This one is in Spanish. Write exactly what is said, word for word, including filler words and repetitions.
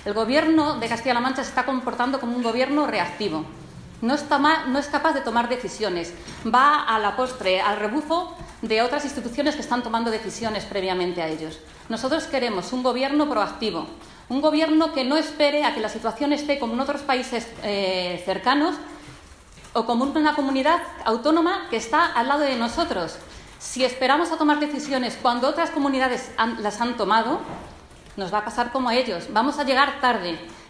El Gobierno de Castilla-La Mancha se está comportando como un gobierno reactivo. No, está ma- no es capaz de tomar decisiones. Va a la postre, al rebufo de otras instituciones que están tomando decisiones previamente a ellos. Nosotros queremos un gobierno proactivo, un gobierno que no espere a que la situación esté como en otros países eh, cercanos o como una comunidad autónoma que está al lado de nosotros. Si esperamos a tomar decisiones cuando otras comunidades han, las han tomado, nos va a pasar como a ellos. Vamos a llegar tarde.